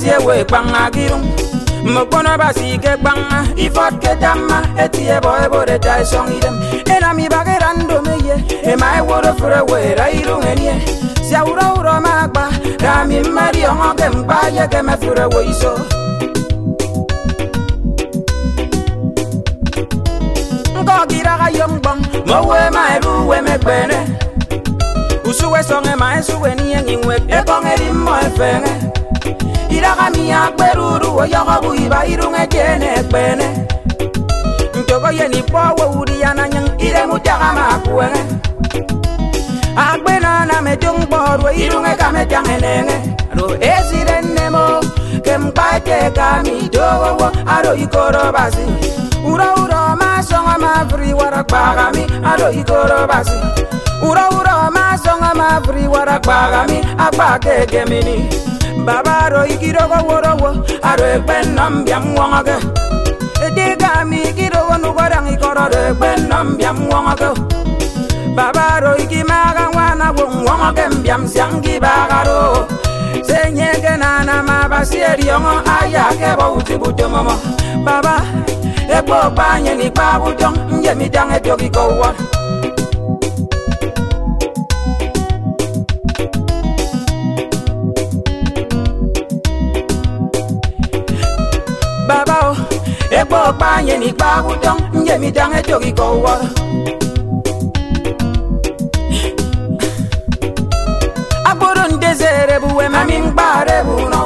tie we banga girum Mokona basi ke banga ifot ke damma etie boy bore dai song idem ena mi bagerando meye e mai woro fure we rairu enie sia ura ura magba rami mari ongo ke mbaye ke me fure we iso ngo gira ga yombong mo we mai ru we me bene usuwe songe mai suwe ni ngwe e kongeri mo efenge Iraga miya beruru oyogo buiba irunge jene bene Ntogo yeni powe uriana nyang ire mutaga makuenge Agbena na medung boru irunge kame jangenenge Ro esirene mo kempate kami dogo aro ikoro basi Ura ura masonga mafri warak bagami aro ikoro basi Ura ura masonga mafri warak bagami abake gemini Baba ro ikirogo worowo aro ekben nambiam wonga Diga mi ikirogo nukorang ikoro ekben nambiam wonga Baba ro ikimaga wana wonga kembiam siangi bagaro Senyege nana mabasieri yongo ayake bo utibuto momo Baba ebo panye ni babutong njemi dange jogi kowon Baba ebo panye ni babutong njemi dange jogi kowon Aborun desere buwe mamim bare buno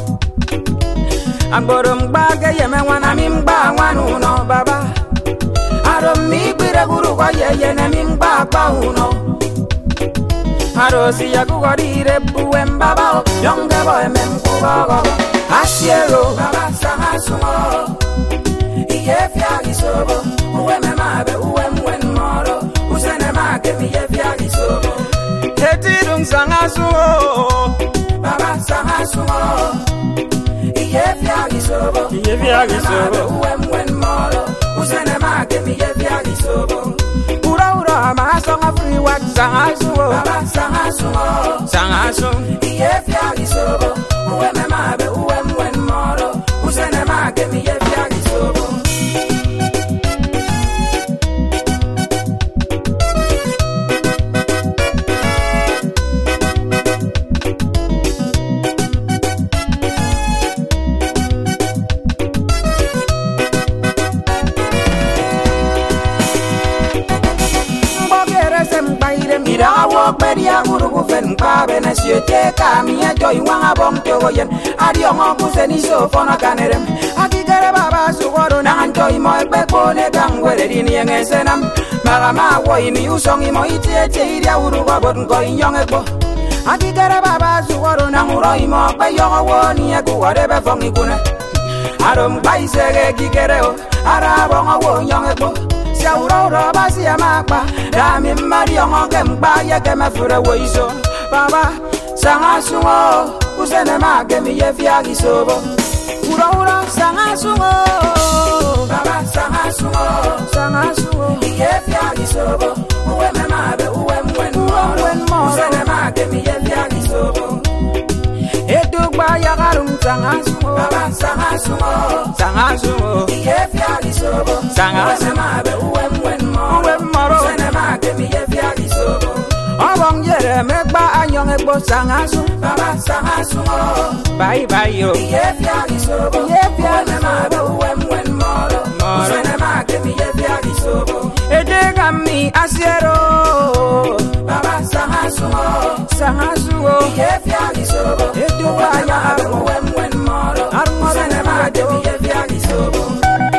Agorum baga yeme wana mimba wanuno baba Arom mi bire guru kwa yeye ne mimba pa uno Arosi ya kugodire buwe mbaba Yonge boy memkubago Asiero baba sama sumo Iye fiagi sobo Uwe memabe uwe mwen moro Usene make mi ye fiagi sobo Hetirung sanga sumo Baba sama sumo Yefiagi sobo, when moro, usene make me yefiagi sobo. Ura masonga free wax sangaso, sangaso. Yefiagi sobo, when mabe when moro, usene make me yefiagi sobo. Mira walk beria guru fen pa benesye te kamia joy wanga bom togo yen adio ngo kuseni so fona kanerem akigere baba sugoro na anjoy mo be bone kangwere dini yengesenam mara ma wo ini usongi mo itiete iria uru babon ko inyonge bo akigere baba sugoro na nguroi mo be yogo woni e kuware be fongi kuna arom baisege kigere o ara bongo wo nyonge bo Ura basi ya makba Rami mari ongo kemba ya keme fure woiso Baba sanga sungo Usene make mi ye fiagi sobo Ura sanga sungo Baba sanga sungo Ye fiagi sobo Uwe me mabe uwe mwen moro Usene make mi ye fiagi sobo Edugba ya garum sanga sungo Baba sanga sungo Ye fiagi sobo Sanga sungo Obong yere megba anyong ebo sangasu Baba sangasu Bye bye yo Yefiagi sobo Yefiagi sobo Wen moro Usene make mi yefiagi sobo Edega mi asiero Baba sangasu Yefiagi sobo Eduga ya abu wen moro Usene make mi yefiagi sobo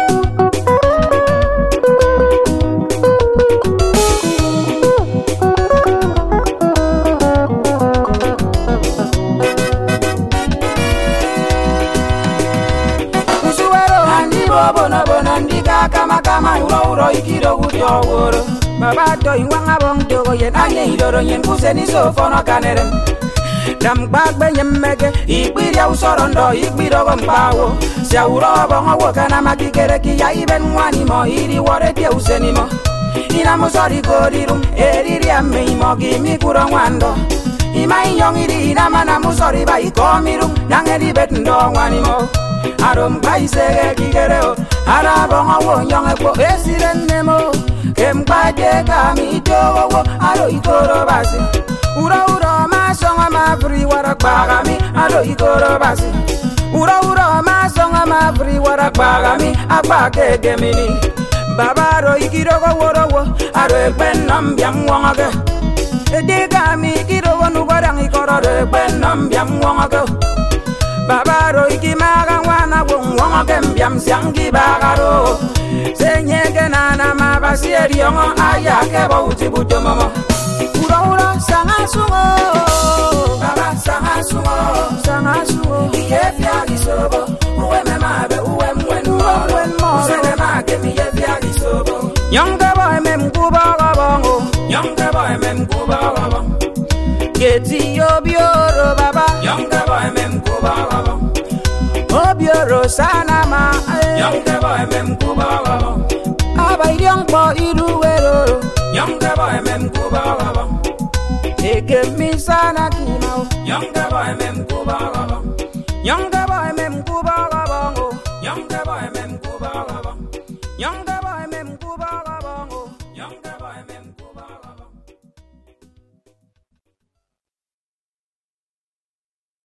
Bona ndika kama uro ikiro gudio woro Baba do inwanga bong dogo yen anye idoro yen kuseni so fono kanerem Dam bagbe nyemmege ikbiria usorondo ikbiro gombawo Sia uro bongo wakana makikere kiya iben mwani mo iri wore tie useni mo Ina musori gorirum eriri ame imo gimi kuro mwando Imai yong iri na mana musori ba ikomiru nangeli bet ndongwani mo. Arom kaise kigereo arabonga wo nyong ekwo esirenne mo. Kembaje kami jowo aro ikoro basi. Ura masonga mafri warak bagami aro ikoro basi. Ura masonga mafri warak bagami abake gemini. Babaro ikirogo worowo aro ekbenam byam wonga. Edegami ikirogo nubarang ikorore ekbenam byam wonga. Babaro ikimaga wana wonga kembyam siangi bagaro. Senyege nana mabasi eriongo ayake bauti bujomomo. Ura sangasungo baba sangasungo yefya gisobo uwe memabe uwe mwenmo usene make mi yefya gisobo Yonga boy mem kubaga bongo Yonga boy mem kubaga bongo Geti obioro baba Yonga boy mem kubaga bongo Obioro sana ma Yonga boy mem kubaga bongo Abai yongbo iruwero Yonga boy mem kubaga bongo Eke mi sana kima